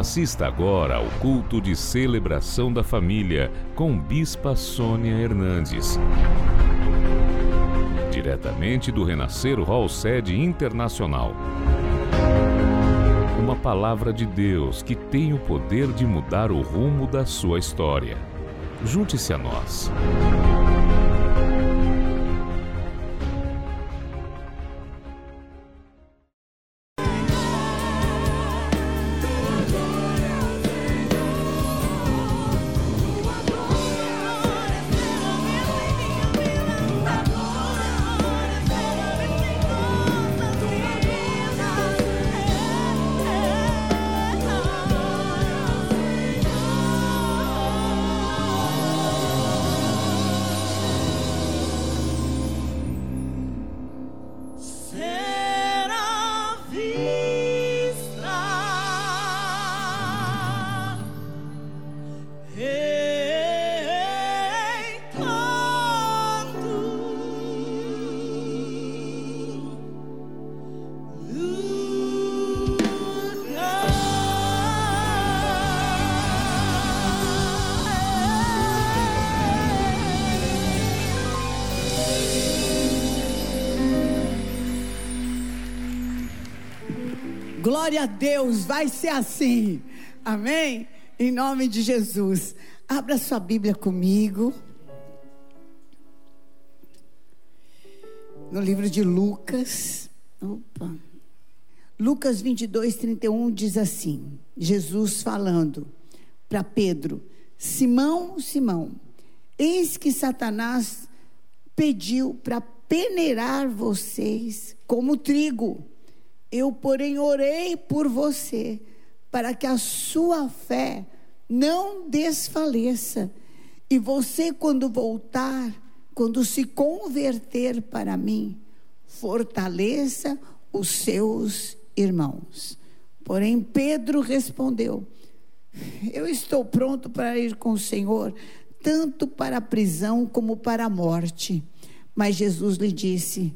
Assista agora ao culto de celebração da família com Bispa Sônia Hernandes. Diretamente do Renascer Hall Sede Internacional. Uma palavra de Deus que tem o poder de mudar o rumo da sua história. Junte-se a nós. Glória a Deus, vai ser assim, amém? Em nome de Jesus. Abra sua Bíblia comigo no livro de Lucas. Lucas 22:31 diz assim, Jesus falando para Pedro: Simão, Simão, eis que Satanás pediu para peneirar vocês como trigo. Eu, porém, orei por você, para que a sua fé não desfaleça. E você, quando voltar, quando se converter para mim, fortaleça os seus irmãos. Porém, Pedro respondeu: eu estou pronto para ir com o Senhor, tanto para a prisão como para a morte. Mas Jesus lhe disse: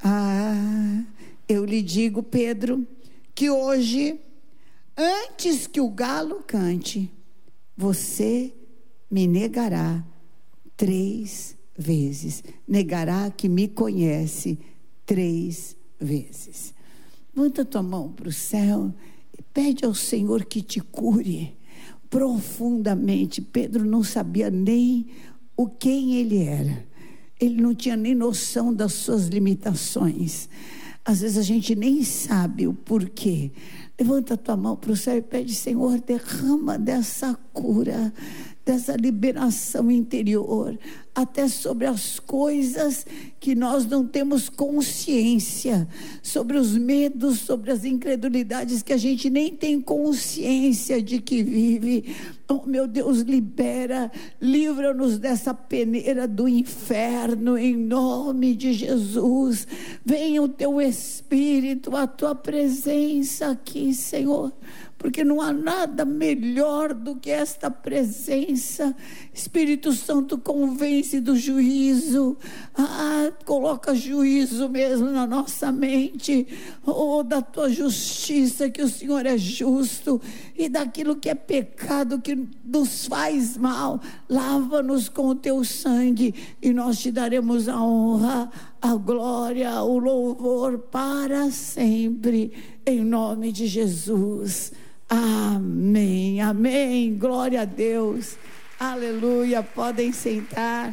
eu lhe digo, Pedro, que hoje, antes que o galo cante, você me negará 3 vezes. Negará que me conhece 3 vezes. Levanta tua mão para o céu e pede ao Senhor que te cure profundamente. Pedro não sabia nem quem ele era. Ele não tinha nem noção das suas limitações. Às vezes a gente nem sabe o porquê. Levanta a tua mão para o céu e pede: Senhor, derrama dessa cura, dessa liberação interior, até sobre as coisas que nós não temos consciência, sobre os medos, sobre as incredulidades que a gente nem tem consciência de que vive. Oh, meu Deus, livra-nos dessa peneira do inferno, em nome de Jesus. Venha o teu Espírito, a tua presença aqui, Senhor, porque não há nada melhor do que esta presença. Espírito Santo, convence do juízo, coloca juízo mesmo na nossa mente, da tua justiça, que o Senhor é justo, e daquilo que é pecado, que nos faz mal, lava-nos com o teu sangue, e nós te daremos a honra, a glória, o louvor para sempre, em nome de Jesus. Amém, amém, glória a Deus, aleluia. Podem sentar.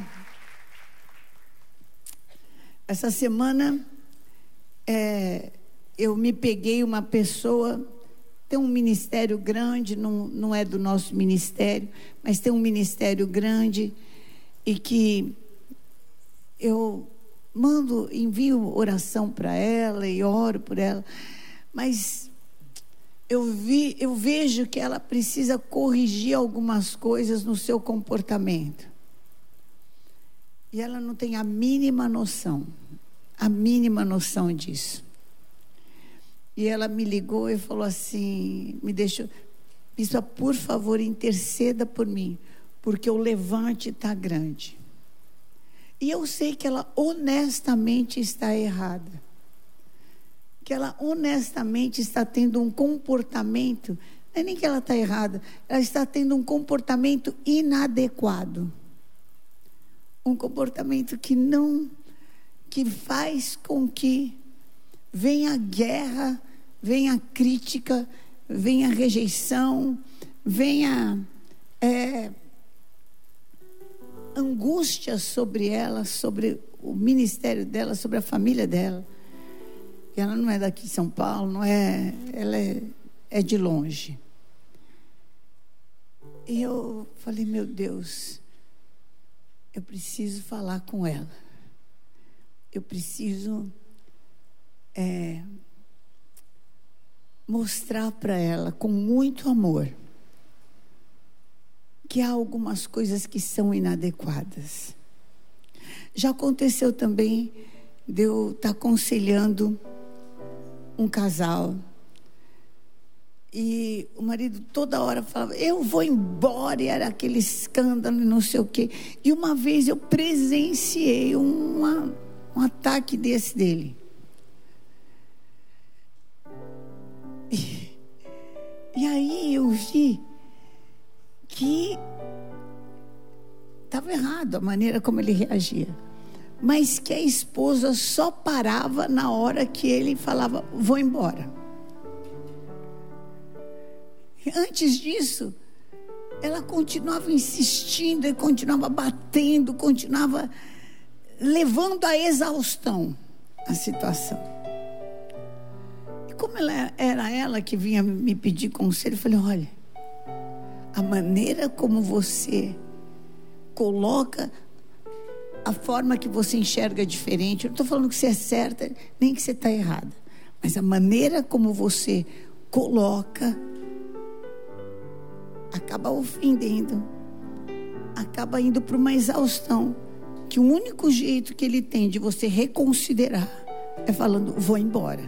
Essa semana eu me peguei uma pessoa, tem um ministério grande, não é do nosso ministério, mas tem um ministério grande, e que eu envio oração para ela e oro por ela, mas eu vejo que ela precisa corrigir algumas coisas no seu comportamento, e ela não tem a mínima noção disso. E ela me ligou e falou assim, Bispa, por favor, interceda por mim, porque o levante está grande. E eu sei que ela honestamente está errada, que ela honestamente está tendo um comportamento Não é nem que ela está errada, ela está tendo um comportamento inadequado. Um comportamento que faz com que venha guerra, venha crítica, venha rejeição, venha angústia sobre ela, sobre o ministério dela, sobre a família dela. E ela não é daqui de São Paulo, ela é de longe. E eu falei, meu Deus, eu preciso falar com ela. Eu preciso mostrar para ela com muito amor que há algumas coisas que são inadequadas. Já aconteceu também de eu estar aconselhando um casal e o marido toda hora falava, eu vou embora, e era aquele escândalo e não sei o quê. E uma vez eu presenciei um ataque desse dele. E aí eu vi que estava errado a maneira como ele reagia, mas que a esposa só parava na hora que ele falava, vou embora. Antes disso, ela continuava insistindo, e continuava batendo, continuava levando à exaustão a situação. E como era ela que vinha me pedir conselho, eu falei, olha, a maneira como você coloca, a forma que você enxerga é diferente. Eu não estou falando que você é certa, nem que você está errada, mas a maneira como você coloca acaba ofendendo, acaba indo para uma exaustão, que o único jeito que ele tem de você reconsiderar é falando, vou embora.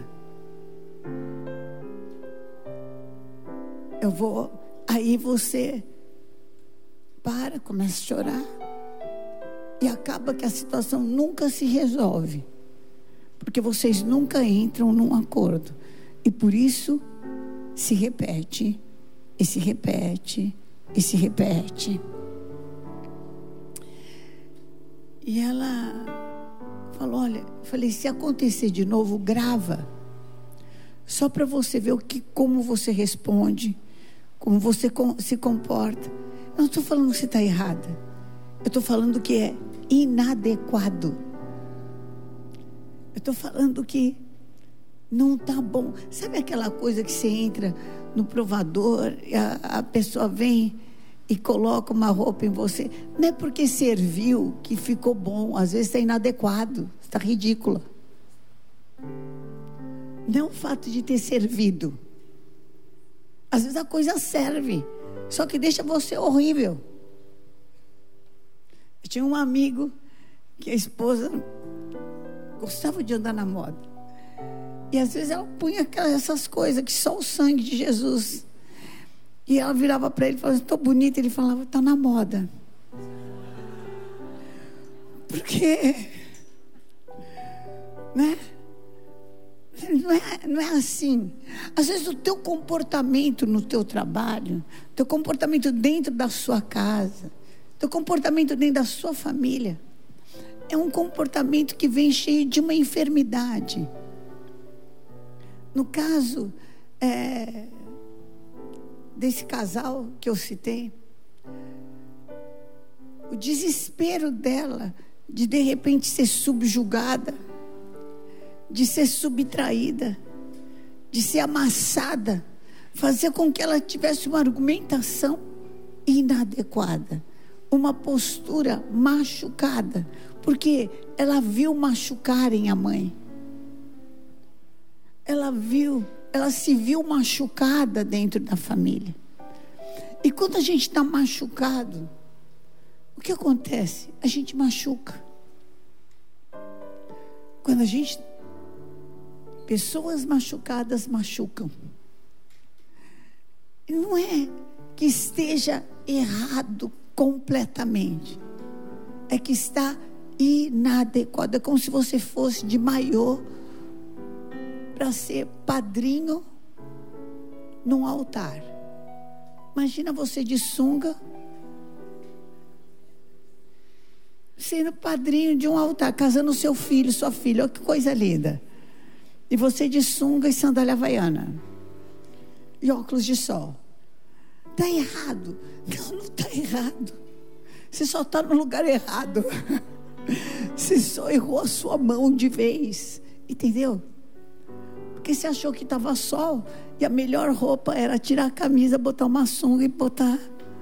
Eu vou. Aí você para, começa a chorar e acaba que a situação nunca se resolve, porque vocês nunca entram num acordo, e por isso se repete e se repete e se repete. E ela falou, olha, eu falei, se acontecer de novo, grava, só para você ver como você responde, como você se comporta. Eu não estou falando que você está errada, eu estou falando que é inadequado, eu estou falando que não está bom. Sabe aquela coisa que você entra no provador e a pessoa vem e coloca uma roupa em você, não é porque serviu que ficou bom, às vezes está inadequado, está ridícula. Não o fato de ter servido, às vezes a coisa serve, só que deixa você horrível. Eu tinha um amigo que a esposa gostava de andar na moda, e às vezes ela punha essas coisas que só o sangue de Jesus, e ela virava para ele e falava, estou bonita. Ele falava, está na moda. Porque né? Não é assim. Às vezes o teu comportamento no teu trabalho, teu comportamento dentro da sua casa, teu comportamento dentro da sua família, é um comportamento que vem cheio de uma enfermidade. No caso desse casal que eu citei, o desespero dela de repente ser subjugada, de ser subtraída, de ser amassada, fazia com que ela tivesse uma argumentação inadequada, uma postura machucada, porque ela viu machucarem a mãe, ela se viu machucada dentro da família. E quando a gente está machucado, o que acontece? A gente machuca. Quando pessoas machucadas machucam. Não é que esteja errado completamente, é que está inadequado. É como se você fosse de maiô para ser padrinho num altar. Imagina você de sunga, sendo padrinho de um altar, casando seu filho, sua filha, olha que coisa linda. E você de sunga e sandália havaiana, e óculos de sol. Está errado. Não está errado. Você só está no lugar errado. Você só errou a sua mão de vez. Entendeu? Porque você achou que estava sol, e a melhor roupa era tirar a camisa, botar uma sunga e botar.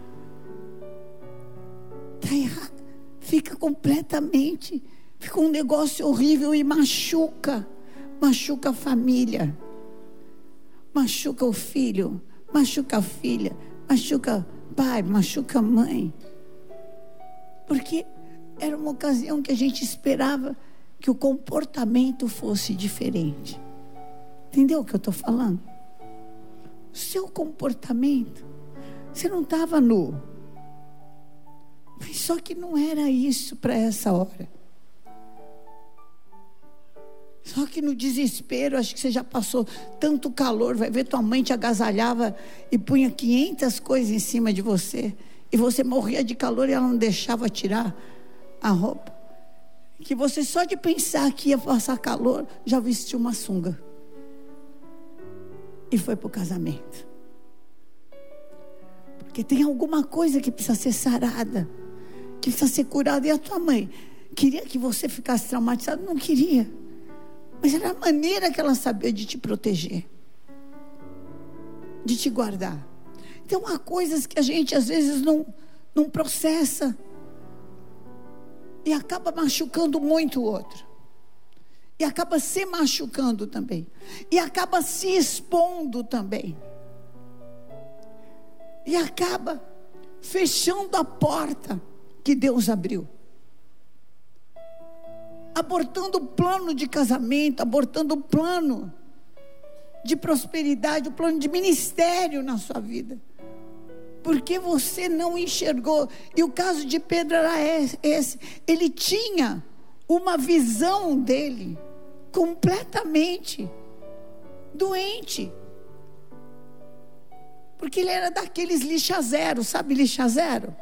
Está errado. Fica completamente. Fica um negócio horrível e machuca. Machuca a família. Machuca o filho. Machuca a filha. Machuca o pai. Machuca a mãe. Porque era uma ocasião que a gente esperava que o comportamento fosse diferente. Entendeu o que eu estou falando? O seu comportamento, você não estava nu, mas só que não era isso para essa hora. Só que no desespero, acho que você já passou tanto calor, vai ver, tua mãe te agasalhava e punha 500 coisas em cima de você, e você morria de calor e ela não deixava tirar a roupa, que você só de pensar que ia passar calor, já vestiu uma sunga e foi para o casamento. Porque tem alguma coisa que precisa ser sarada, que precisa ser curada. E a tua mãe queria que você ficasse traumatizado? Não queria, mas era a maneira que ela sabia de te proteger, de te guardar. Então há coisas que a gente às vezes não processa, e acaba machucando muito o outro, e acaba se machucando também, e acaba se expondo também, e acaba fechando a porta que Deus abriu, abortando o plano de casamento, abortando o plano de prosperidade, o plano de ministério na sua vida, porque você não enxergou. E o caso de Pedro era esse. Ele tinha uma visão dele completamente doente, porque ele era daqueles lixa zero. Sabe lixa zero?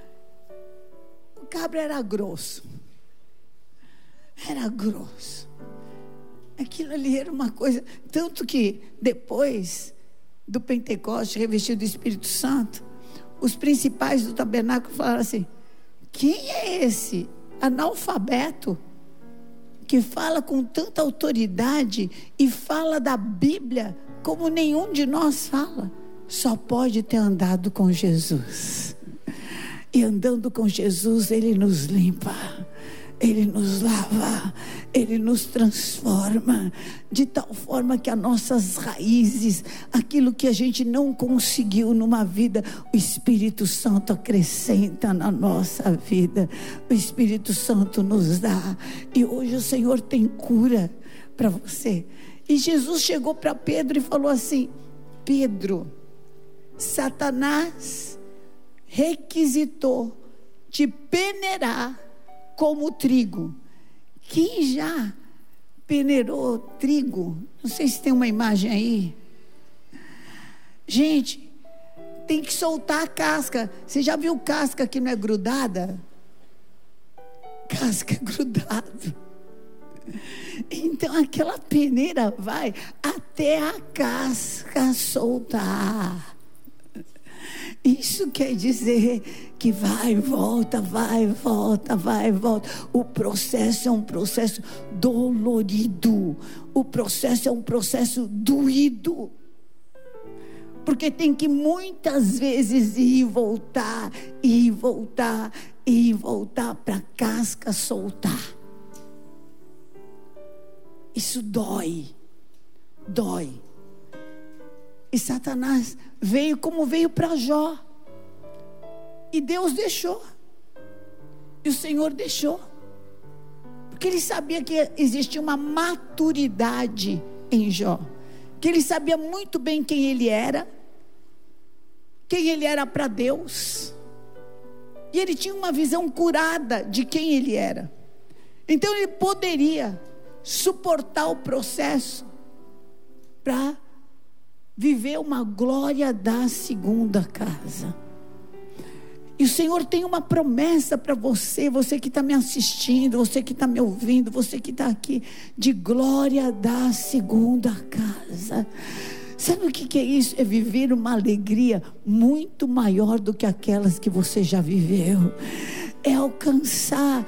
O cabra era grosso. Era grosso. Aquilo ali era uma coisa, tanto que depois do Pentecoste, revestido do Espírito Santo, os principais do tabernáculo falaram assim: quem é esse analfabeto que fala com tanta autoridade e fala da Bíblia como nenhum de nós fala? Só pode ter andado com Jesus. E andando com Jesus, Ele nos limpa, Ele nos lava, Ele nos transforma, de tal forma que as nossas raízes, aquilo que a gente não conseguiu numa vida, o Espírito Santo acrescenta na nossa vida, o Espírito Santo nos dá. E hoje o Senhor tem cura para você. E Jesus chegou para Pedro e falou assim: Pedro, Satanás requisitou te peneirar como trigo. Quem já peneirou trigo? Não sei se tem uma imagem aí. Gente, tem que soltar a casca. Você já viu casca que não é grudada? Casca é grudada. Então aquela peneira vai até a casca soltar. Isso quer dizer que vai e volta, vai e volta, vai e volta. O processo é um processo dolorido. O processo é um processo doído. Porque tem que muitas vezes ir e voltar, ir e voltar, ir e voltar para a casca soltar. Isso dói, dói. E Satanás veio como veio para Jó. E Deus deixou. E o Senhor deixou. Porque Ele sabia que existia uma maturidade em Jó. Que ele sabia muito bem quem ele era para Deus. E ele tinha uma visão curada de quem ele era. Então ele poderia suportar o processo para viver uma glória da segunda casa. E o Senhor tem uma promessa para você, você que está me assistindo, você que está me ouvindo, você que está aqui, de glória da segunda casa. Sabe o que é isso? É viver uma alegria muito maior do que aquelas que você já viveu. É alcançar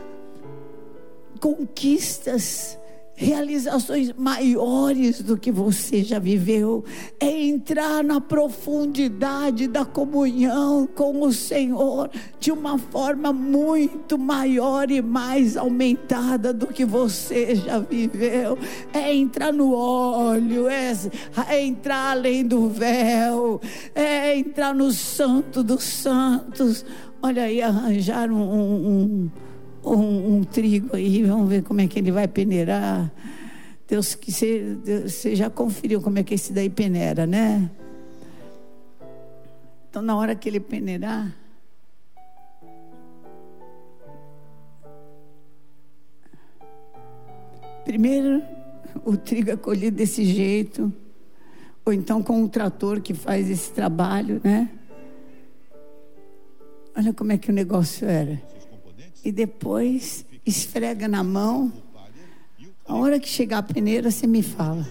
conquistas, realizações maiores do que você já viveu. É entrar na profundidade da comunhão com o Senhor de uma forma muito maior e mais aumentada do que você já viveu. É entrar no óleo, é entrar além do véu, é entrar no santo dos santos. Olha aí, arranjaram um trigo aí, vamos ver como é que ele vai peneirar. Deus, que você já conferiu como é que esse daí peneira, né? Então, na hora que ele peneirar, primeiro o trigo é colhido desse jeito, ou então com um trator que faz esse trabalho, né? Olha como é que o negócio era. E depois esfrega na mão. A hora que chegar a peneira, você me fala.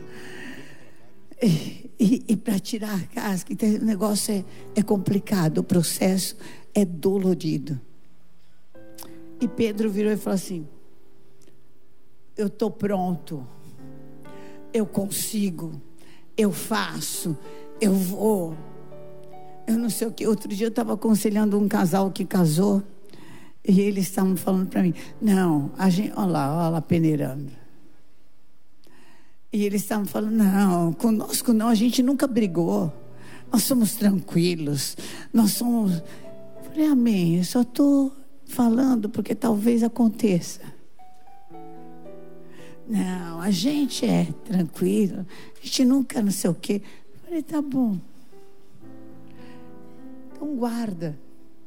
E para tirar a casca, então, o negócio é complicado, o processo é dolorido. E Pedro virou e falou assim: eu estou pronto, eu consigo, eu faço, eu vou. Eu não sei o que. Outro dia eu estava aconselhando um casal que casou. E eles estavam falando para mim: não, a gente, olha lá peneirando. E eles estavam falando: não, conosco não, a gente nunca brigou. Nós somos tranquilos. Nós somos. Eu falei: amém, eu só estou falando porque talvez aconteça. Não, a gente é tranquilo. A gente nunca não sei o quê. Eu falei: tá bom. Então guarda.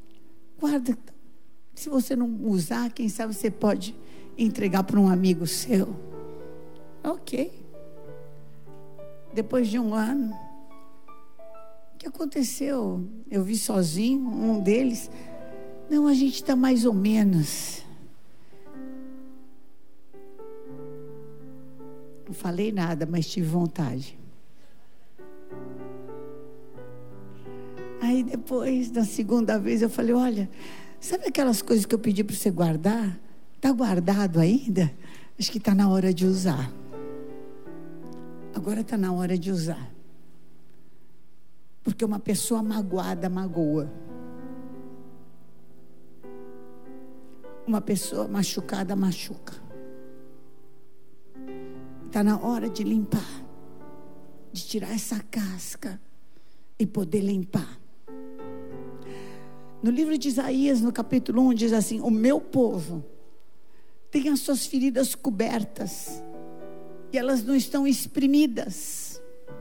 Se você não usar, quem sabe você pode entregar para um amigo seu. Ok. Depois de um ano, o que aconteceu? Eu vi sozinho, um deles. Não, a gente está mais ou menos. Não falei nada, mas tive vontade. Aí depois, da segunda vez, eu falei: olha, sabe aquelas coisas que eu pedi para você guardar? Está guardado ainda? Acho que está na hora de usar. Agora está na hora de usar. Porque uma pessoa magoada magoa. Uma pessoa machucada machuca. Está na hora de limpar. De tirar essa casca e poder limpar. No livro de Isaías, no capítulo 1, diz assim: o meu povo tem as suas feridas cobertas e elas não estão exprimidas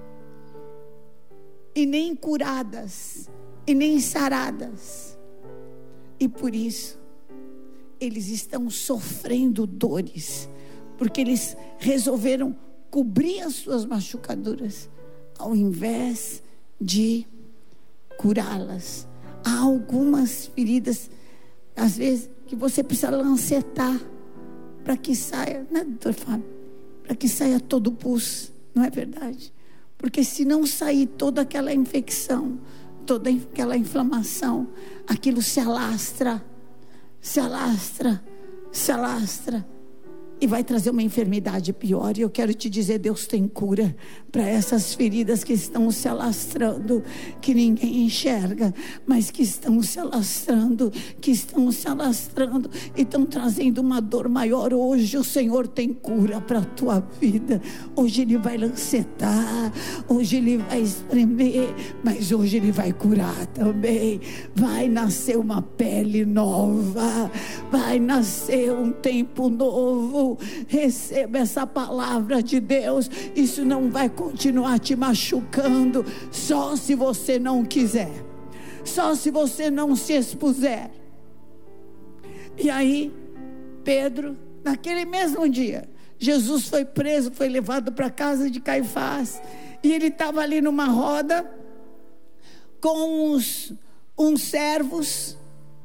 e nem curadas e nem saradas, e por isso eles estão sofrendo dores, porque eles resolveram cobrir as suas machucaduras ao invés de curá-las. Há algumas feridas, às vezes, que você precisa lancetar para que saia, né, doutor Fábio? Para que saia todo o pus, não é verdade? Porque se não sair toda aquela infecção, toda aquela inflamação, aquilo se alastra, e vai trazer uma enfermidade pior. E eu quero te dizer: Deus tem cura para essas feridas que estão se alastrando, que ninguém enxerga, mas que estão se alastrando, e estão trazendo uma dor maior. Hoje o Senhor tem cura para a tua vida. Hoje Ele vai lancetar, hoje Ele vai espremer, mas hoje Ele vai curar também. Vai nascer uma pele nova, vai nascer um tempo novo. Receba essa palavra de Deus. Isso não vai continuar te machucando, só se você não quiser, só se você não se expuser. E aí Pedro, naquele mesmo dia, Jesus foi preso, foi levado para a casa de Caifás, E ele estava ali numa roda com uns servos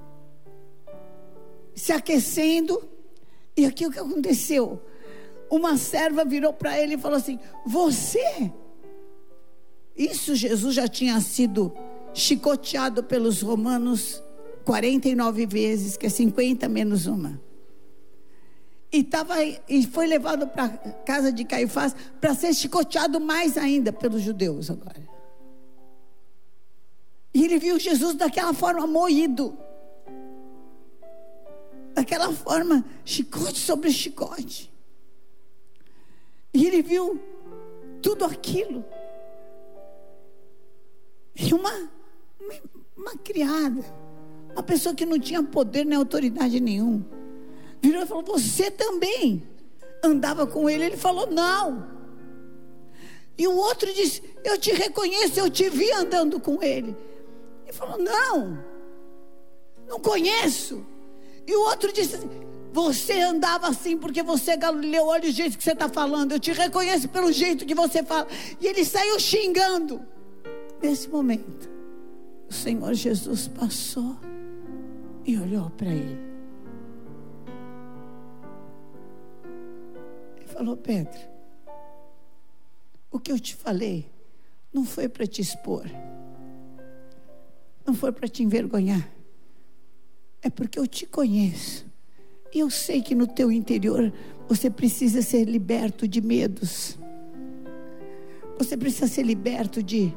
se aquecendo. E aqui o que aconteceu? Uma serva virou para ele e falou assim: você? Isso, Jesus já tinha sido chicoteado pelos romanos 49 vezes, que é 50 menos uma. E foi levado para a casa de Caifás para ser chicoteado mais ainda pelos judeus agora. E ele viu Jesus daquela forma, moído, daquela forma, chicote sobre chicote. E ele viu tudo aquilo. E uma criada, uma pessoa que não tinha poder nem autoridade nenhum, virou e falou: você também andava com ele? Ele falou: não. E o outro disse: eu te reconheço, eu te vi andando com ele. Ele falou: não conheço. E o outro disse: você andava assim porque você é Galileu, olha o jeito que você está falando, eu te reconheço pelo jeito que você fala. E ele saiu xingando. Nesse momento, o Senhor Jesus passou e olhou para ele. Ele falou: Pedro, o que eu te falei não foi para te expor, não foi para te envergonhar, é porque eu te conheço. E eu sei que no teu interior você precisa ser liberto de medos. Você precisa ser liberto de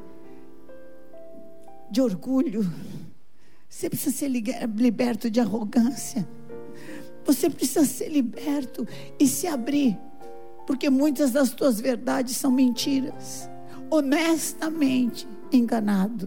orgulho. Você precisa ser liberto de arrogância. Você precisa ser liberto e se abrir, porque muitas das tuas verdades são mentiras. Honestamente enganado,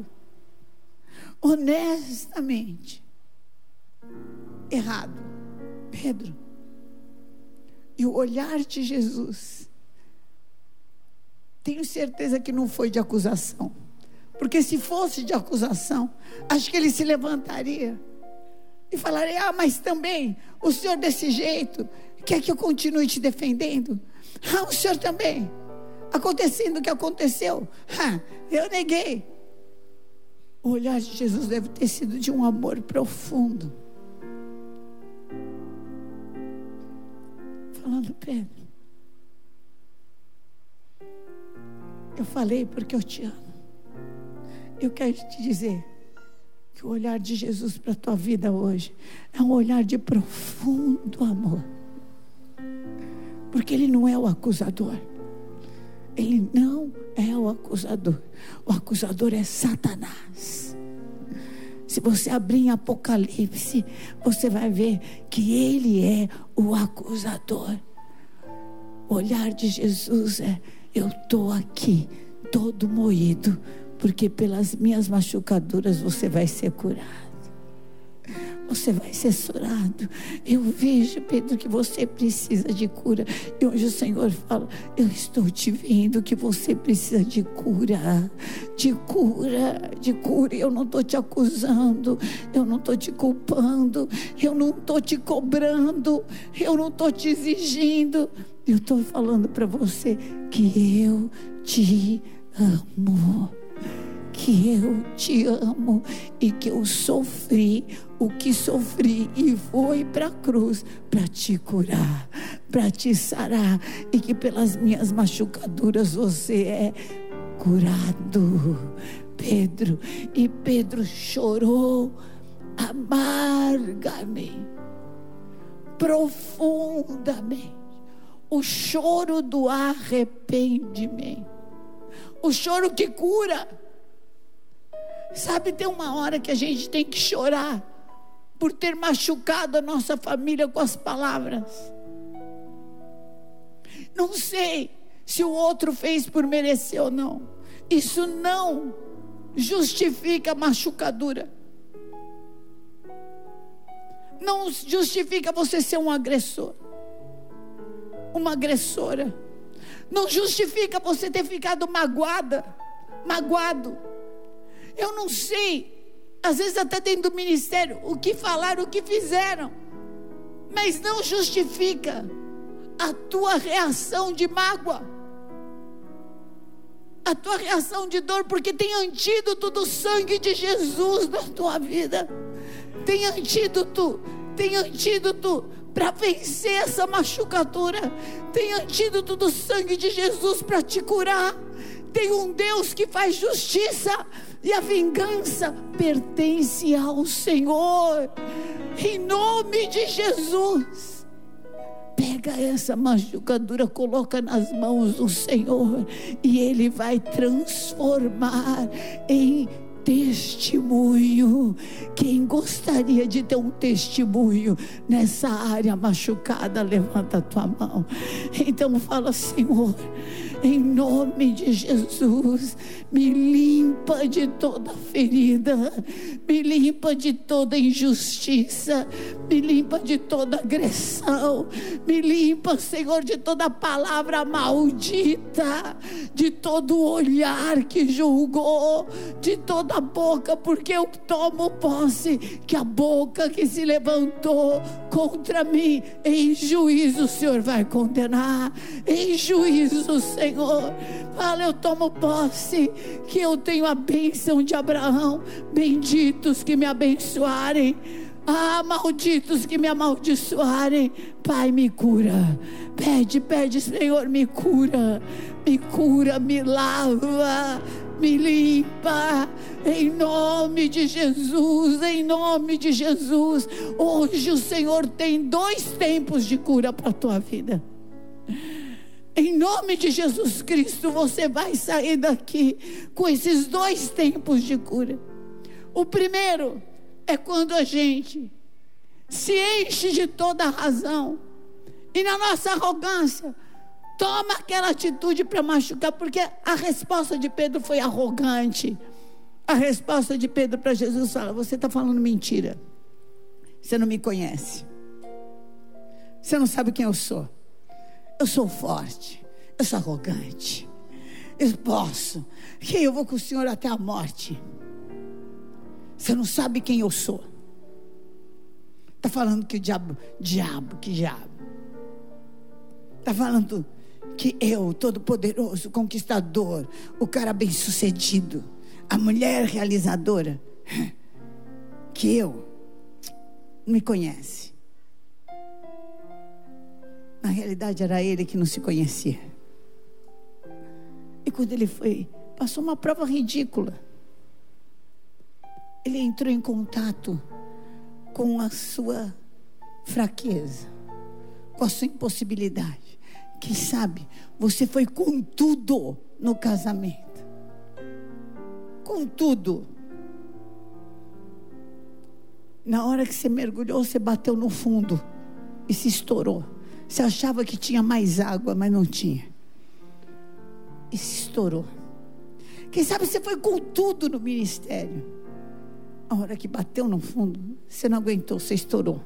honestamente errado. Pedro, e o olhar de Jesus, tenho certeza que não foi de acusação, porque se fosse de acusação, acho que ele se levantaria e falaria: mas também o senhor desse jeito quer que eu continue te defendendo? O senhor também, acontecendo o que aconteceu, eu neguei. O olhar de Jesus deve ter sido de um amor profundo, falando: Pedro, eu falei porque eu te amo. Eu quero te dizer que o olhar de Jesus para a tua vida hoje é um olhar de profundo amor, porque Ele não é o acusador. Ele não é o acusador. O acusador é Satanás. Se você abrir em Apocalipse, você vai ver que ele é o acusador. O olhar de Jesus é: eu estou aqui todo moído, porque pelas minhas machucaduras você vai ser curado, você vai ser sarado. Eu vejo, Pedro, que você precisa de cura. E hoje o Senhor fala: eu estou te vendo que você precisa de cura, de cura, de cura. Eu não estou te acusando, eu não estou te culpando, eu não estou te cobrando, eu não estou te exigindo. Eu estou falando para você que eu te amo, que eu te amo e que eu sofri o que sofri e fui para a cruz para te curar, para te sarar, e que pelas minhas machucaduras você é curado. Pedro, e Pedro chorou amargamente, profundamente, o choro do arrependimento, o choro que cura. Sabe, tem uma hora que a gente tem que chorar por ter machucado a nossa família com as palavras. Não sei se o outro fez por merecer ou não. Isso não justifica a machucadura. Não justifica você ser um agressor, uma agressora. Não justifica você ter ficado magoado. Eu não sei, às vezes até dentro do ministério, o que falaram, o que fizeram, mas não justifica a tua reação de mágoa, a tua reação de dor, porque tem antídoto do sangue de Jesus na tua vida. Tem antídoto para vencer essa machucadura. Tem antídoto do sangue de Jesus para te curar. Tem um Deus que faz justiça, e a vingança pertence ao Senhor. Em nome de Jesus, pega essa machucadura, coloca nas mãos do Senhor, e Ele vai transformar em testemunho. Quem gostaria de ter um testemunho nessa área machucada, levanta a tua mão. Então fala: Senhor, em nome de Jesus, me limpa de toda ferida, me limpa de toda injustiça, me limpa de toda agressão, me limpa, Senhor, de toda palavra maldita, de todo olhar que julgou, de toda boca, porque eu tomo posse que a boca que se levantou contra mim, em juízo o Senhor vai condenar. Em juízo, Senhor. Fala: eu tomo posse que eu tenho a bênção de Abraão. Benditos que me abençoarem, malditos que me amaldiçoarem. Pai, me cura. Pede, Senhor, me cura, me lava, me limpa, em nome de Jesus, em nome de Jesus. Hoje o Senhor tem 2 tempos de cura para a tua vida. Em nome de Jesus Cristo, você vai sair daqui com esses 2 tempos de cura. O primeiro é quando a gente se enche de toda a razão, e na nossa arrogância toma aquela atitude para machucar, porque a resposta de Pedro foi arrogante. A resposta de Pedro para Jesus fala: você está falando mentira, você não me conhece, você não sabe quem eu sou. Eu sou forte, eu sou arrogante, eu posso, que eu vou com o Senhor até a morte. Você não sabe quem eu sou. Está falando que o diabo, está falando que eu, todo poderoso, conquistador, o cara bem sucedido, a mulher realizadora, que eu, não me conhece. Na realidade era ele que não se conhecia. E quando ele passou uma prova ridícula, ele entrou em contato com a sua fraqueza, com a sua impossibilidade. Quem sabe você foi com tudo no casamento, com tudo. Na hora que você mergulhou, você bateu no fundo e se estourou. Você achava que tinha mais água, mas não tinha, e se estourou. Quem sabe você foi com tudo no ministério. A hora que bateu no fundo, você não aguentou, você estourou.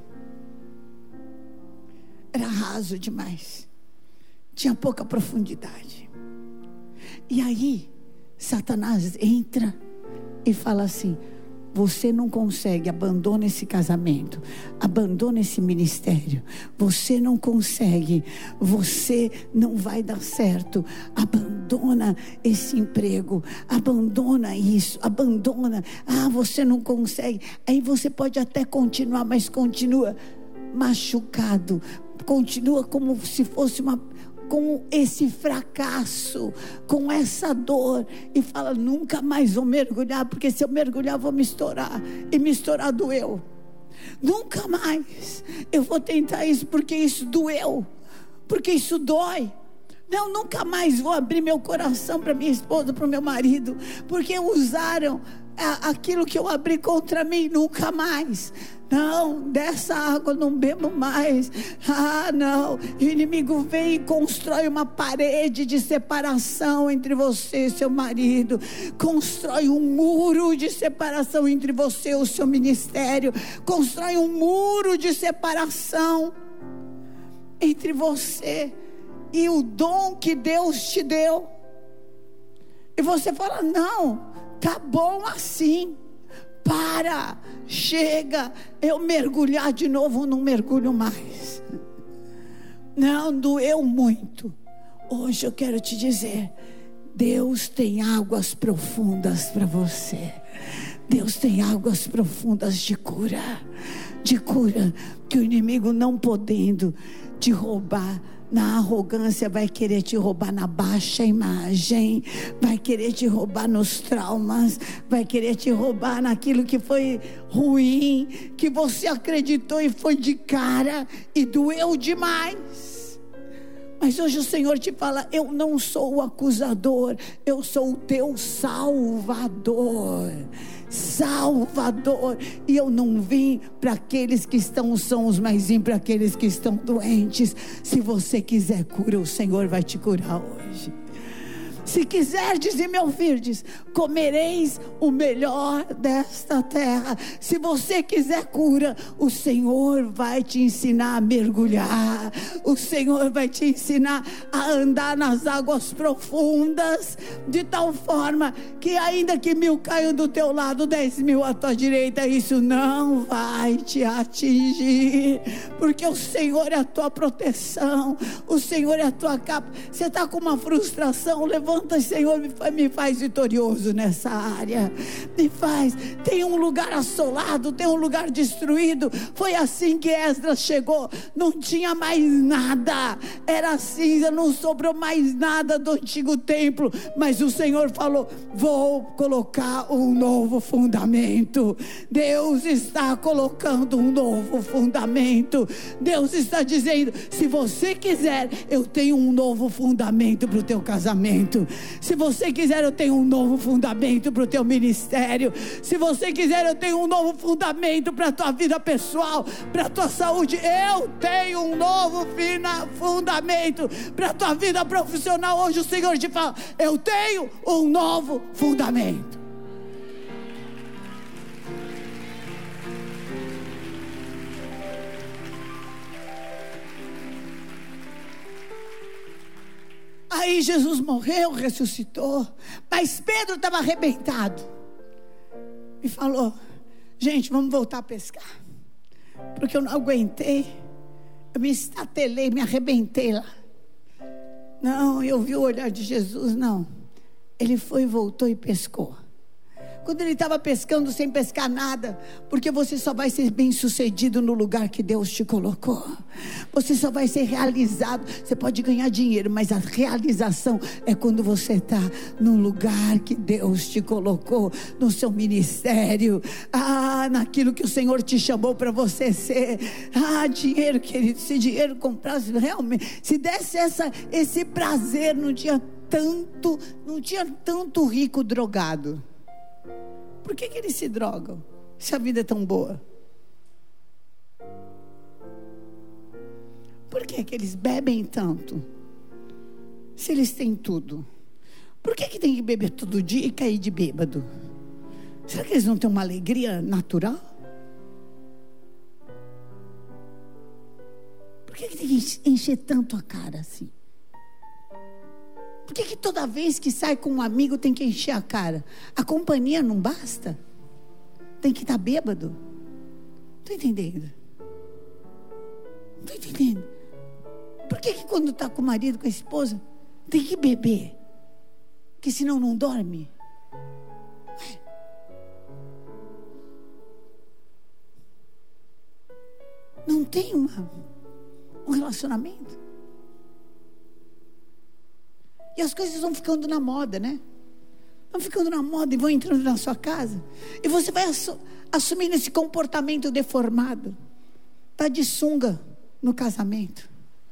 Era raso demais, tinha pouca profundidade. E aí Satanás entra e fala assim: você não consegue, abandona esse casamento, abandona esse ministério, você não consegue, você não vai dar certo, abandona esse emprego, abandona isso, abandona, você não consegue. Aí você pode até continuar, mas continua machucado, continua como se fosse com esse fracasso, com essa dor, e fala: nunca mais vou mergulhar, porque se eu mergulhar vou me estourar, e me estourar doeu. Nunca mais eu vou tentar isso, porque isso doeu, porque isso dói. Não, nunca mais vou abrir meu coração para minha esposa, para o meu marido, porque usaram aquilo que eu abri contra mim. Nunca mais. Não, dessa água não bebo mais. Não, o inimigo vem e constrói uma parede de separação entre você e seu marido, constrói um muro de separação entre você e o seu ministério, constrói um muro de separação entre você e o dom que Deus te deu. E você fala: não, tá bom assim, chega, eu mergulhar de novo, não mergulho mais. Não, doeu muito. Hoje eu quero te dizer, Deus tem águas profundas para você. Deus tem águas profundas de cura, que o inimigo, não podendo te roubar na arrogância, vai querer te roubar na baixa imagem, vai querer te roubar nos traumas, vai querer te roubar naquilo que foi ruim, que você acreditou e foi de cara e doeu demais. Mas hoje o Senhor te fala: eu não sou o acusador, eu sou o teu Salvador. Salvador, e eu não vim para aqueles que estão sãos, mas vim para aqueles que estão doentes. Se você quiser cura, o Senhor vai te curar hoje. Se quiserdes e me ouvirdes, comereis o melhor desta terra. Se você quiser cura, o Senhor vai te ensinar a mergulhar. O Senhor vai te ensinar a andar nas águas profundas, de tal forma que ainda que 1000 caiam do teu lado, 10.000 à tua direita, isso não vai te atingir, porque o Senhor é a tua proteção, o Senhor é a tua capa. Você está com uma frustração, levanta, Senhor, me faz vitorioso nessa área, me faz. Tem um lugar assolado, tem um lugar destruído. Foi assim que Esdras chegou, não tinha mais nada, era cinza, não sobrou mais nada do antigo templo, mas o Senhor falou: vou colocar um novo fundamento. Deus está colocando um novo fundamento. Deus está dizendo: se você quiser, eu tenho um novo fundamento para o teu casamento. Se você quiser, eu tenho um novo fundamento para o teu ministério. Se você quiser, eu tenho um novo fundamento para a tua vida pessoal, para a tua saúde. Eu tenho um novo fundamento para a tua vida profissional. Hoje o Senhor te fala: eu tenho um novo fundamento. Aí Jesus morreu, ressuscitou, mas Pedro estava arrebentado e falou: gente, vamos voltar a pescar, porque eu não aguentei, eu me estatelei, me arrebentei lá. Não, eu vi o olhar de Jesus. Não, ele foi, voltou e pescou. Quando ele estava pescando sem pescar nada, porque você só vai ser bem sucedido no lugar que Deus te colocou. Você só vai ser realizado. Você pode ganhar dinheiro, mas a realização é quando você está no lugar que Deus te colocou, no seu ministério, naquilo que o Senhor te chamou para você ser. Dinheiro, querido, se dinheiro comprasse realmente, se desse esse prazer, não tinha tanto rico drogado. Por que eles se drogam, se a vida é tão boa? Por que eles bebem tanto, se eles têm tudo? Por que tem que beber todo dia e cair de bêbado? Será que eles não têm uma alegria natural? Por que tem que encher tanto a cara assim? Por que toda vez que sai com um amigo tem que encher a cara? A companhia não basta? Tem que estar bêbado? Estou entendendo? Estou entendendo? Por que quando está com o marido, com a esposa, tem que beber? Porque senão não dorme? Não tem um relacionamento? E as coisas vão ficando na moda, né? Vão ficando na moda e vão entrando na sua casa. E você vai assumindo esse comportamento deformado. Está de sunga no casamento.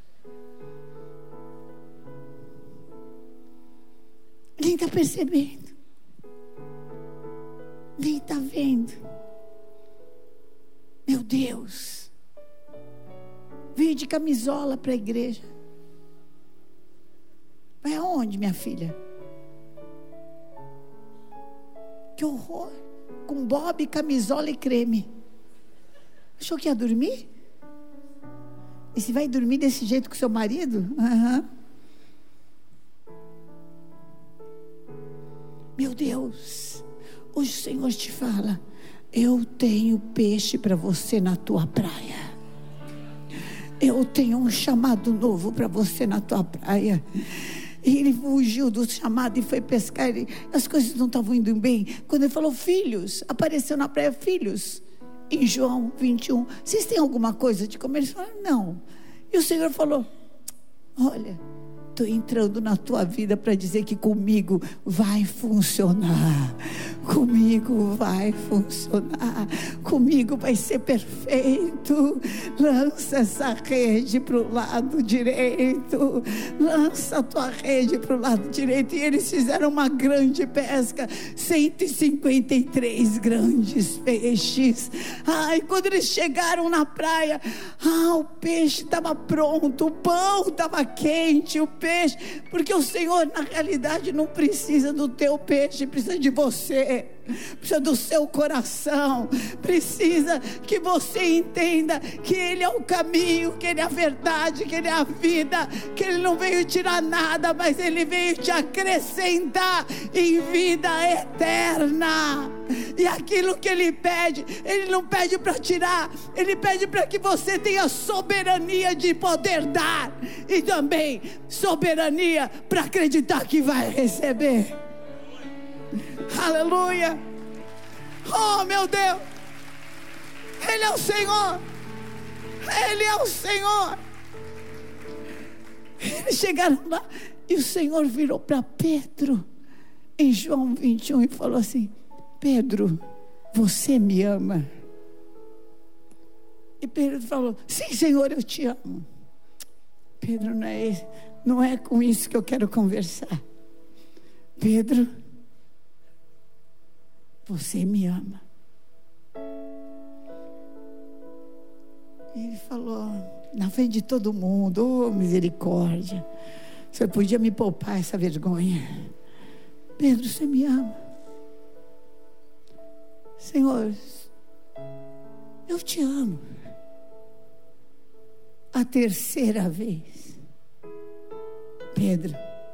Nem está percebendo. Nem está vendo. Meu Deus. Veio de camisola para a igreja. Vai aonde, minha filha? Que horror. Com bobe, camisola e creme. Achou que ia dormir? E se vai dormir desse jeito com seu marido? Meu Deus. Hoje o Senhor te fala: eu tenho peixe para você na tua praia. Eu tenho um chamado novo para você na tua praia. E ele fugiu do chamado e foi pescar. As coisas não estavam indo bem. Quando ele falou filhos, apareceu na praia filhos. Em João 21, vocês têm alguma coisa de comer? Eles falaram, não. E o Senhor falou, olha, estou entrando na tua vida para dizer que comigo vai funcionar. Comigo vai funcionar. Comigo vai ser perfeito. Lança essa rede para o lado direito. Lança a tua rede para o lado direito. E eles fizeram uma grande pesca. 153 grandes peixes. E quando eles chegaram na praia, o peixe estava pronto. O pão estava quente. O peixe, porque o Senhor na realidade não precisa do teu peixe, precisa de você, precisa do seu coração, precisa que você entenda que Ele é o caminho, que Ele é a verdade, que Ele é a vida, que Ele não veio tirar nada, mas Ele veio te acrescentar em vida eterna. E aquilo que Ele pede, Ele não pede para tirar, Ele pede para que você tenha soberania de poder dar, e também soberania para acreditar que vai receber. Aleluia. Oh meu Deus, Ele é o Senhor, Ele é o Senhor. Eles chegaram lá e o Senhor virou para Pedro em João 21 e falou assim, Pedro, você me ama? E Pedro falou, sim Senhor, eu te amo. Pedro, não é com isso que eu quero conversar. Pedro, você me ama. Ele falou, na frente de todo mundo, oh misericórdia, você podia me poupar essa vergonha. Pedro, você me ama? Senhor, eu te amo. A terceira vez. Pedro,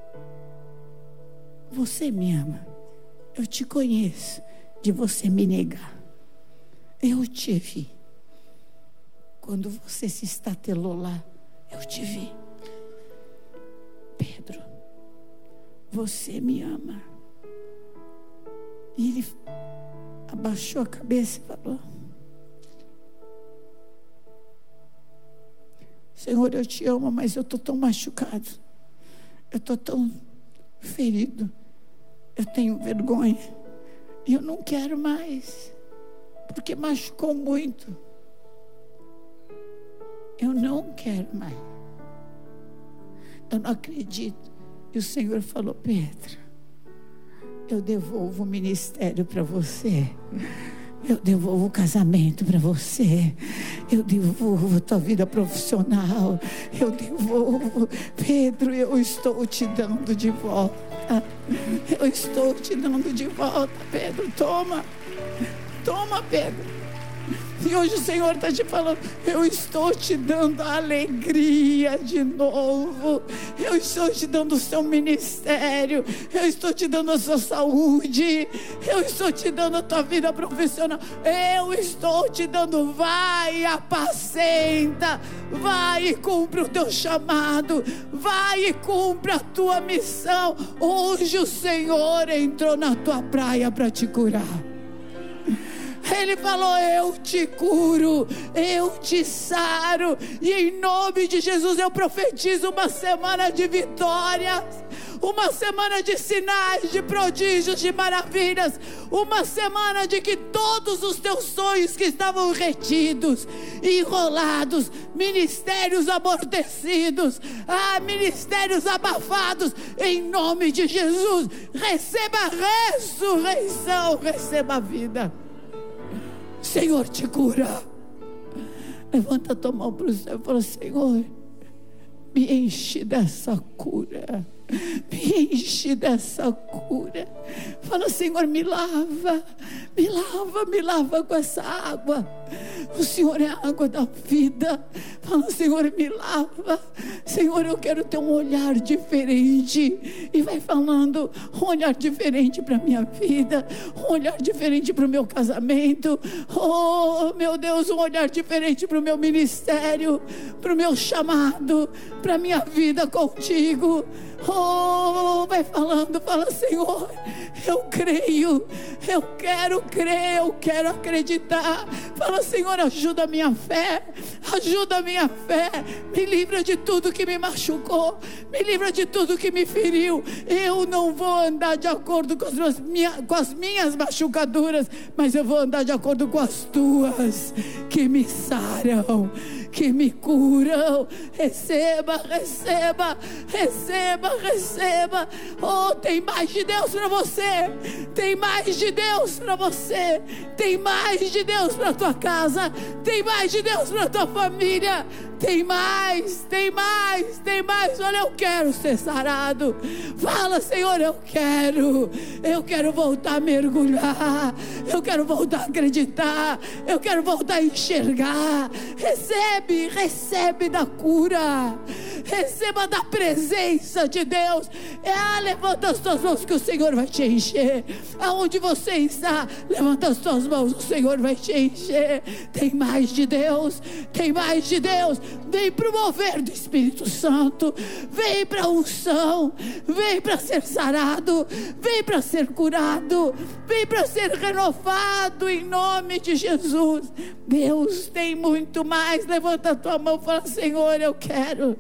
você me ama. Eu te conheço de você me negar. Eu te vi. Quando você se estatelou lá, eu te vi. Pedro, você me ama. E ele abaixou a cabeça e falou, Senhor, eu te amo, mas eu estou tão machucado, eu estou tão ferido, eu tenho vergonha, e eu não quero mais, porque machucou muito, eu não quero mais, eu não acredito. E o Senhor falou, Pedro, eu devolvo o ministério para você, eu devolvo o casamento para você, eu devolvo a tua vida profissional, eu devolvo. Pedro, eu estou te dando de volta, eu estou te dando de volta. Pedro, toma, Pedro. E hoje o Senhor está te falando, eu estou te dando a alegria de novo, eu estou te dando o seu ministério, eu estou te dando a sua saúde, eu estou te dando a tua vida profissional, eu estou te dando. Vai e apacenta, vai e cumpre o teu chamado, vai e cumpre a tua missão. Hoje o Senhor entrou na tua praia para te curar. Ele falou, eu te curo, eu te saro, e em nome de Jesus eu profetizo uma semana de vitórias, uma semana de sinais, de prodígios, de maravilhas, uma semana de que todos os teus sonhos que estavam retidos, enrolados, ministérios amortecidos, ministérios abafados, em nome de Jesus, receba a ressurreição, receba a vida. Senhor te cura. Levanta a tua mão para o céu e fala, Senhor, me enche dessa cura, me enche dessa cura. Fala, Senhor, me lava com essa água. O Senhor é a água da vida. Fala, Senhor, me lava. Senhor, eu quero ter um olhar diferente. E vai falando, um olhar diferente para a minha vida, um olhar diferente para o meu casamento. Oh, meu Deus, um olhar diferente para o meu ministério, para o meu chamado, para a minha vida contigo. Oh, vai falando, fala: Senhor, eu creio, eu quero crer, eu quero acreditar. Fala: Senhor, ajuda a minha fé, ajuda a minha fé, me livra de tudo que me machucou, me livra de tudo que me feriu. Eu não vou andar de acordo com as minhas machucaduras, mas eu vou andar de acordo com as tuas, que me saram, que me curam. Receba, receba, receba, receba. Oh, tem mais de Deus para você, tem mais de Deus para você, tem mais de Deus para tua casa, tem mais de Deus para tua família. Tem mais, tem mais, tem mais. Olha, eu quero ser sarado. Fala: Senhor, eu quero voltar a mergulhar, eu quero voltar a acreditar, eu quero voltar a enxergar. Recebe, recebe da cura, receba da presença de Deus. Levanta as tuas mãos que o Senhor vai te encher. Aonde você está, levanta as tuas mãos, o Senhor vai te encher. Tem mais de Deus, tem mais de Deus. Vem para o mover do Espírito Santo, vem para a unção, vem para ser sarado, vem para ser curado, vem para ser renovado em nome de Jesus. Deus tem muito mais. Levanta a tua mão e fala: Senhor, eu quero,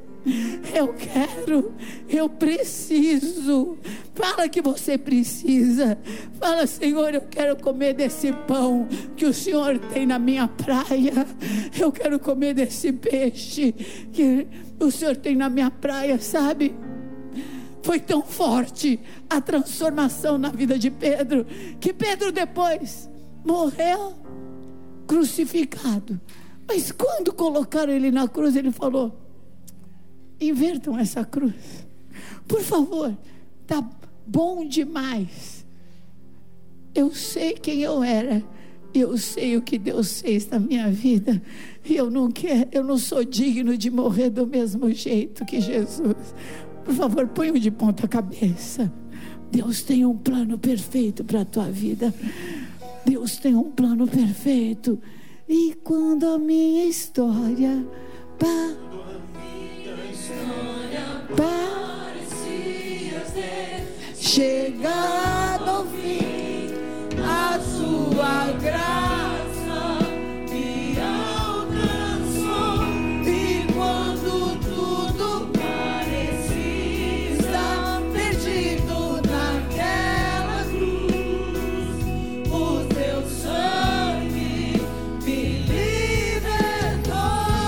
eu preciso. Fala que você precisa. Fala: Senhor, eu quero comer desse pão que o Senhor tem na minha praia. Eu quero comer desse peixe que o Senhor tem na minha praia. Sabe, foi tão forte a transformação na vida de Pedro, que Pedro depois morreu crucificado. Mas quando colocaram ele na cruz, ele falou: invertam essa cruz, por favor, tá bom demais. Eu sei quem eu era, eu sei o que Deus fez na minha vida, e eu não sou digno de morrer do mesmo jeito que Jesus. Por favor, ponham de ponta cabeça. Deus tem um plano perfeito para a tua vida. Deus tem um plano perfeito. E quando a minha história chegar no fim, a sua graça me alcançou. E quando tudo parecia estar perdido naquela cruz, o teu sangue me libertou.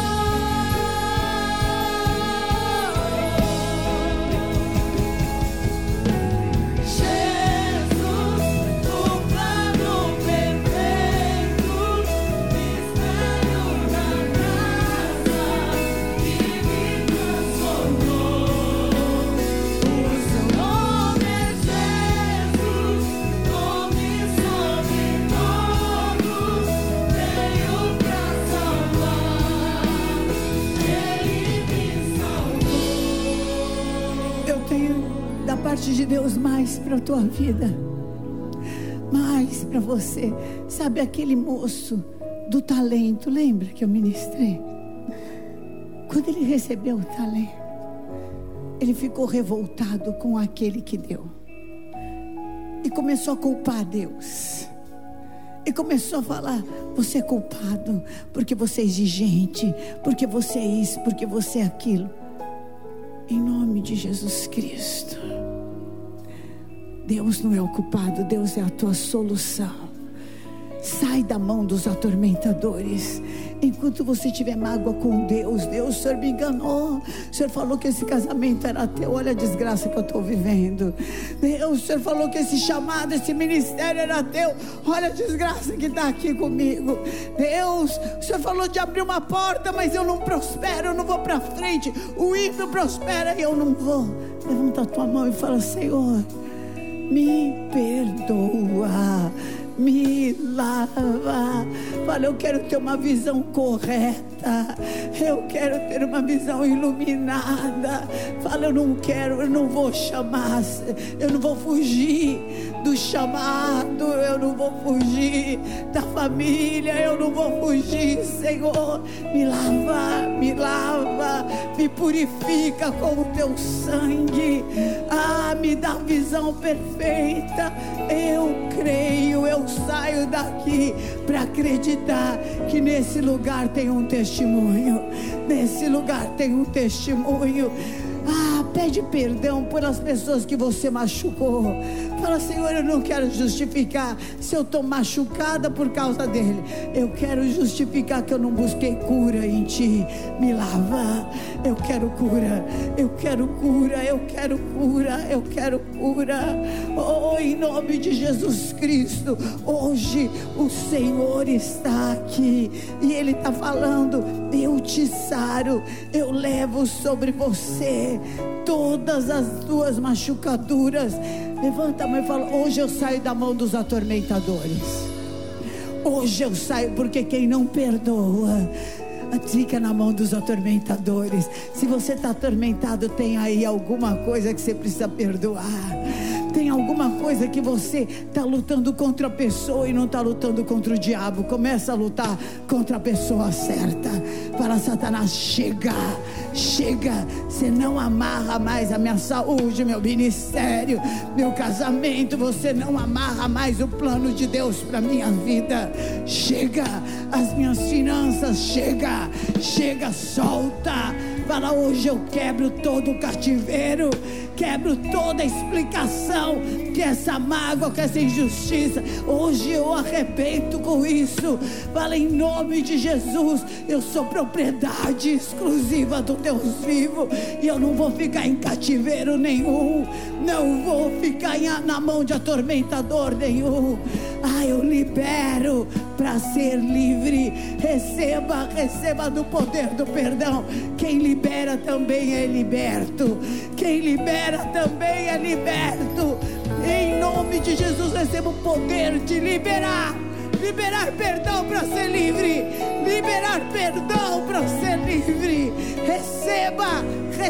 Parte de Deus mais para a tua vida, mais para você. Sabe aquele moço do talento, lembra que eu ministrei? Quando ele recebeu o talento, ele ficou revoltado com aquele que deu e começou a culpar Deus. E começou a falar: você é culpado, porque você é exigente, porque você é isso, porque você é aquilo. Em nome de Jesus Cristo, Deus não é o culpado, Deus é a tua solução. Sai da mão dos atormentadores. Enquanto você tiver mágoa com Deus: Deus, o Senhor me enganou, o Senhor falou que esse casamento era teu, olha a desgraça que eu estou vivendo. Deus, o Senhor falou que esse chamado, esse ministério era teu, olha a desgraça que está aqui comigo. Deus, o Senhor falou de abrir uma porta, mas eu não prospero, eu não vou para frente. O ímpio prospera e eu não vou. Levanta a tua mão e fala: Senhor, me perdoa, me lava. Fala, eu quero ter uma visão correta, eu quero ter uma visão iluminada. Fala, eu não vou chamar, eu não vou fugir do chamado, eu não vou fugir da família, eu não vou fugir. Senhor, me lava, me purifica com o teu sangue. Me dá visão perfeita. Eu creio, eu saio daqui para acreditar que nesse lugar tem um testemunho. Nesse lugar tem um testemunho. Pede perdão pelas pessoas que você machucou. Fala, Senhor, eu não quero justificar se eu estou machucada por causa dele. Eu quero justificar que eu não busquei cura em ti. Me lava. Eu quero cura. Eu quero cura. Eu quero cura. Eu quero cura. Oh, em nome de Jesus Cristo. Hoje o Senhor está aqui e Ele está falando: eu te saro. Eu levo sobre você todas as tuas machucaduras. Levanta a mão e fala: hoje eu saio da mão dos atormentadores. Hoje eu saio, porque quem não perdoa fica na mão dos atormentadores. Se você está atormentado, tem aí alguma coisa que você precisa perdoar. Tem alguma coisa que você está lutando contra a pessoa e não está lutando contra o diabo. Começa a lutar contra a pessoa certa. Fala: Satanás, chega. Você não amarra mais a minha saúde, meu ministério, meu casamento. Você não amarra mais o plano de Deus para minha vida. Chega, as minhas finanças. Chega, solta. Fala: hoje eu quebro todo o cativeiro, quebro toda a explicação, que essa mágoa, que essa injustiça, hoje eu arrebento com isso. Fala: em nome de Jesus, eu sou propriedade exclusiva do Deus vivo, e eu não vou ficar em cativeiro nenhum, não vou ficar na mão de atormentador nenhum. Eu libero para ser livre. Receba do poder do perdão. Quem libera também é liberto. Quem libera também é liberto. Em nome de Jesus, receba o poder de liberar perdão para ser livre. Liberar perdão para ser livre. Receba.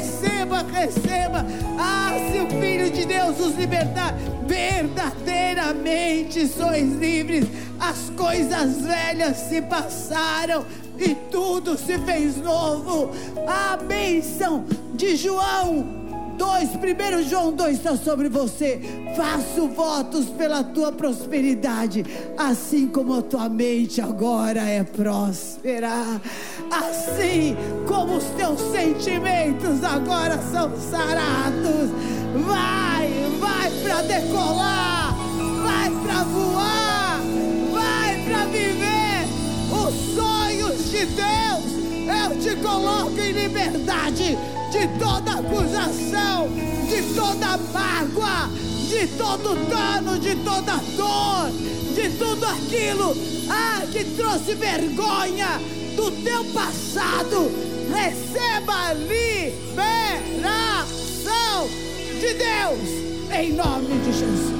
Se o Filho de Deus os libertar, verdadeiramente sois livres. As coisas velhas se passaram e tudo se fez novo. A bênção de João 2, 1 João 2 está sobre você. Faço votos pela tua prosperidade, assim como a tua mente agora é próspera, assim como os teus sentimentos agora são sarados. Vai para decolar, vai para voar, vai para viver os sonhos de Deus. Eu te coloco em liberdade de toda acusação, de toda mágoa, de todo dano, de toda dor, de tudo aquilo que trouxe vergonha do teu passado. Receba a liberação de Deus, em nome de Jesus.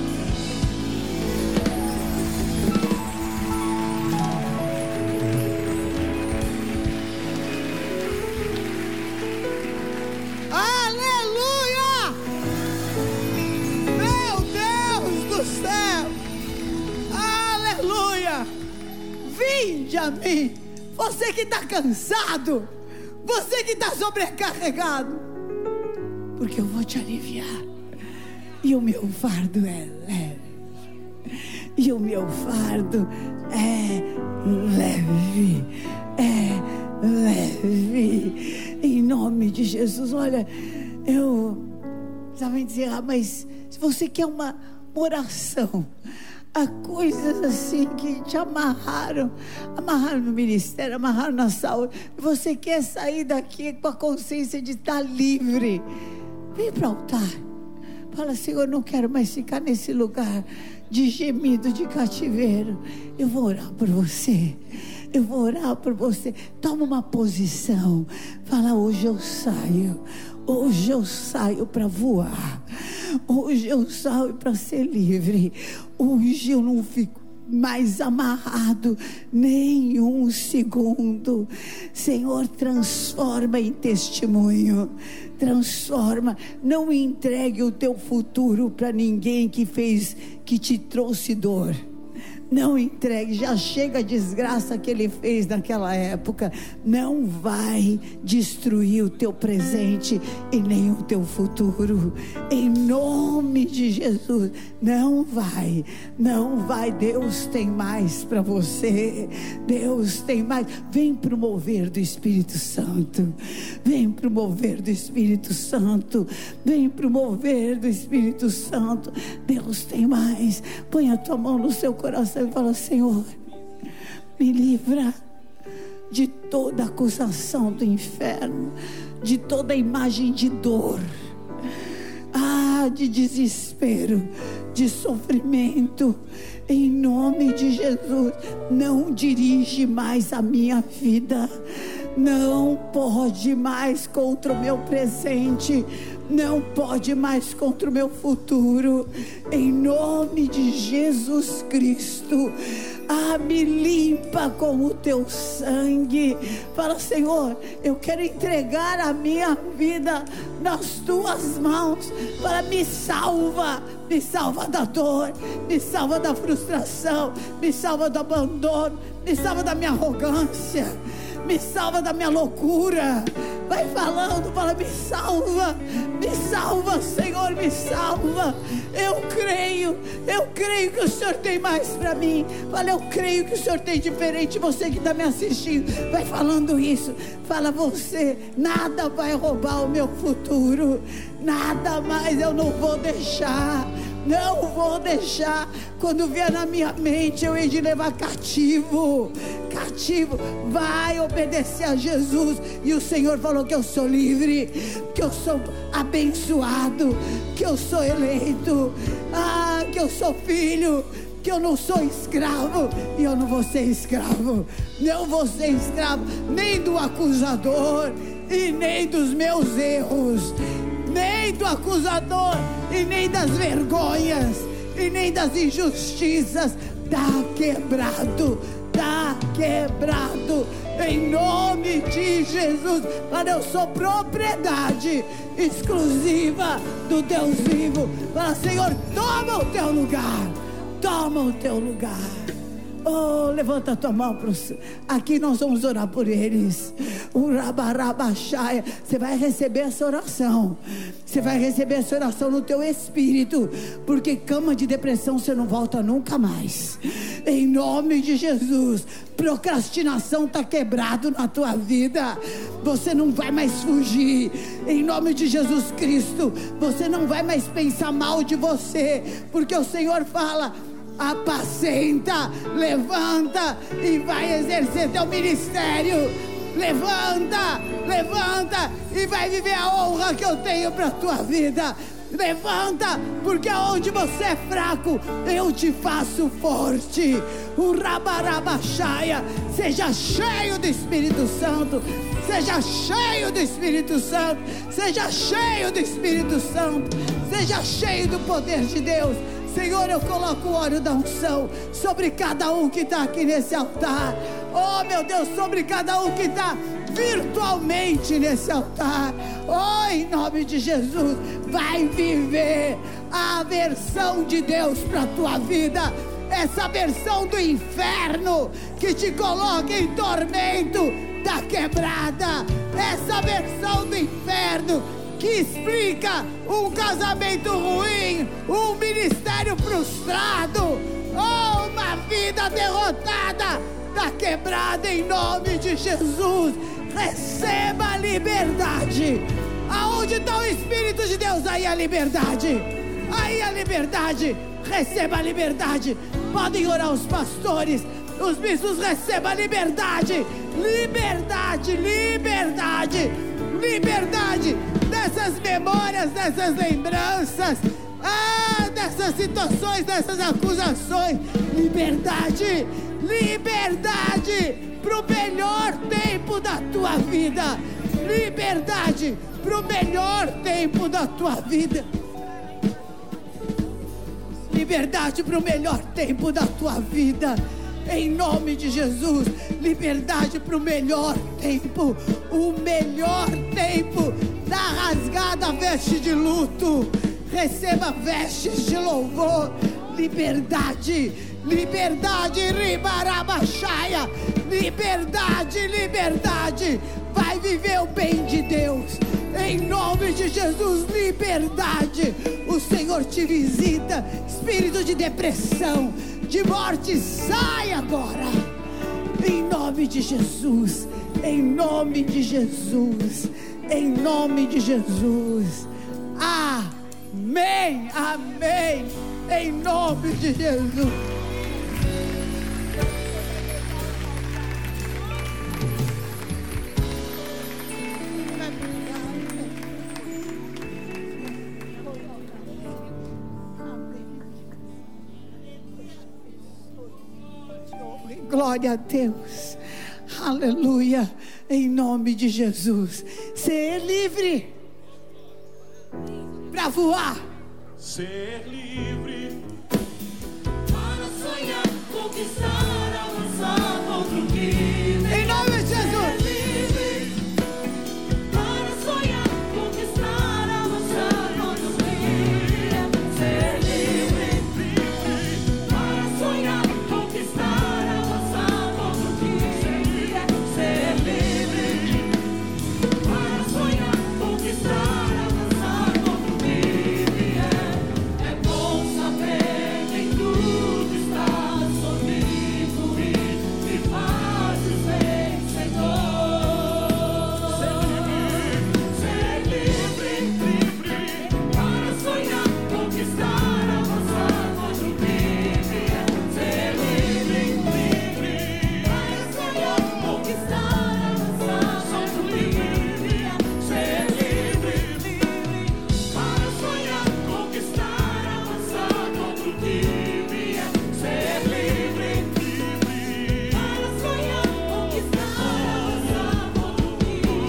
Vinde a mim, você que está cansado, você que está sobrecarregado, porque eu vou te aliviar. E o meu fardo é leve. E o meu fardo é leve. É leve. Em nome de Jesus. Olha, eu precisava dizer, mas se você quer uma oração, há coisas assim que te amarraram no ministério, amarraram na saúde, e você quer sair daqui com a consciência de estar livre, vem para o altar. Fala: Senhor, eu não quero mais ficar nesse lugar de gemido, de cativeiro. Eu vou orar por você. Eu vou orar por você. Toma uma posição. Fala: hoje eu saio. Hoje eu saio para voar. Hoje eu saio para ser livre. Hoje eu não fico mais amarrado nenhum segundo. Senhor, transforma em testemunho, transforma. Não entregue o teu futuro para ninguém que te trouxe dor. Não entregue, já chega a desgraça que ele fez naquela época. Não vai destruir o teu presente e nem o teu futuro, em nome de Jesus. Não vai, não vai. Deus tem mais para você, Deus tem mais. Vem pro mover do Espírito Santo, vem pro mover do Espírito Santo, vem pro mover do Espírito Santo. Deus tem mais. Põe a tua mão no seu coração e fala: Senhor, me livra de toda acusação do inferno, de toda imagem de dor, de desespero, de sofrimento. Em nome de Jesus, não dirige mais a minha vida, não pode mais contra o meu presente, não pode mais contra o meu futuro. Em nome de Jesus Cristo, me limpa com o teu sangue. Fala: Senhor, eu quero entregar a minha vida nas tuas mãos. Me salva da dor, me salva da frustração, me salva do abandono, me salva da minha arrogância, me salva da minha loucura. Vai falando, fala: me salva, Senhor, me salva. Eu creio que o Senhor tem mais para mim. Fala: eu creio que o Senhor tem diferente. Você que está me assistindo, vai falando isso. Fala: você, nada vai roubar o meu futuro, nada mais. Eu não vou deixar. Não vou deixar. Quando vier na minha mente, eu hei de levar cativo. Vai obedecer a Jesus. E o Senhor falou que eu sou livre, que eu sou abençoado, que eu sou eleito, que eu sou filho, que eu não sou escravo. E eu não vou ser escravo. Não vou ser escravo nem do acusador e nem dos meus erros, nem do acusador e nem das vergonhas e nem das injustiças. Tá quebrado, em nome de Jesus. Para eu sou propriedade exclusiva do Deus vivo. Para: Senhor, toma o teu lugar, toma o teu lugar. Levanta a tua mão aqui, nós vamos orar por eles. Você vai receber essa oração. Você vai receber essa oração no teu espírito, porque cama de depressão você não volta nunca mais. Em nome de Jesus. Procrastinação está quebrado na tua vida. Você não vai mais fugir. Em nome de Jesus Cristo. Você não vai mais pensar mal de você, porque o Senhor fala: apacenta, levanta e vai exercer teu ministério. Levanta e vai viver a honra que eu tenho para tua vida. Levanta, porque onde você é fraco, eu te faço forte. Seja cheio do Espírito Santo. Seja cheio do Espírito Santo. Seja cheio do Espírito Santo. Seja cheio do poder de Deus. Senhor, eu coloco o óleo da unção sobre cada um que está aqui nesse altar. Meu Deus, sobre cada um que está virtualmente nesse altar. Em nome de Jesus, vai viver a versão de Deus para a tua vida. Essa versão do inferno que te coloca em tormento está quebrada. Essa versão do inferno que explica um casamento ruim, um ministério frustrado, uma vida derrotada, está quebrada em nome de Jesus. Receba a liberdade. Aonde está o Espírito de Deus, aí a liberdade. Aí a liberdade. Receba a liberdade. Podem orar os pastores, os bispos. Receba a liberdade. Liberdade dessas memórias, dessas lembranças, dessas situações, dessas acusações. Liberdade pro melhor tempo da tua vida. Liberdade pro melhor tempo da tua vida. liberdade para o melhor tempo da tua vida. Em nome de Jesus, liberdade para o melhor tempo. O melhor tempo da rasgada veste de luto. Receba vestes de louvor. Liberdade, liberdade, ribarabaxaia. Liberdade, liberdade. Vai viver o bem de Deus. Em nome de Jesus, liberdade. O Senhor te visita. Espírito de depressão, de morte, sai agora. Em nome de Jesus. Em nome de Jesus. Em nome de Jesus. Amém. Amém. Em nome de Jesus. Glória a Deus. Aleluia. Em nome de Jesus. Ser livre para voar. Ser livre para sonhar, conquistar, avançar outro nível. Em nome de Jesus. Ser livre para sonhar, conquistar, avançar outro nível. Ser livre para sonhar, conquistar, avançar outro nível. Ser livre para sonhar, conquistar, avançar outro nível. É bom saber que tudo está sorrindo e me fazes vencedor. Ser livre para sonhar, conquistar, avançar outro nível. Ser livre para sonhar, conquistar, avançar outro nível. Ser livre para sonhar, conquistar, avançar outro nível. Ser livre para sonhar, conquistar, avançar outro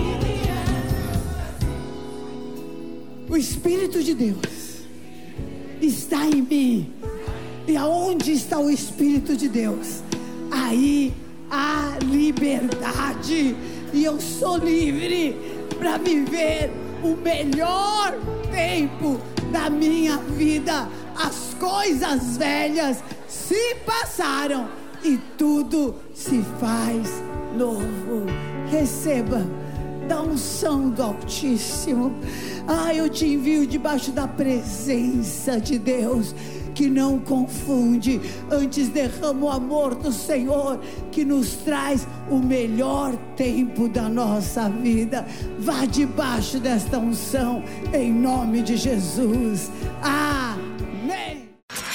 nível. O Espírito de Deus está em mim. E aonde está o Espírito de Deus? Aí há liberdade. E eu sou livre para viver o melhor tempo da minha vida. As coisas velhas se passaram e tudo se faz novo. Receba da unção do Altíssimo. Eu te envio debaixo da presença de Deus, que não confunde, antes derrama o amor do Senhor, que nos traz o melhor tempo da nossa vida. Vá debaixo desta unção, em nome de Jesus. Amém.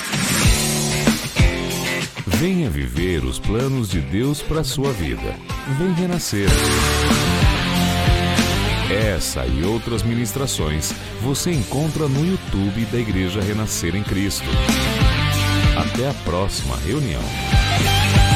Venha viver os planos de Deus para a sua vida. Vem renascer. Essa e outras ministrações você encontra no YouTube da Igreja Renascer em Cristo. Até a próxima reunião.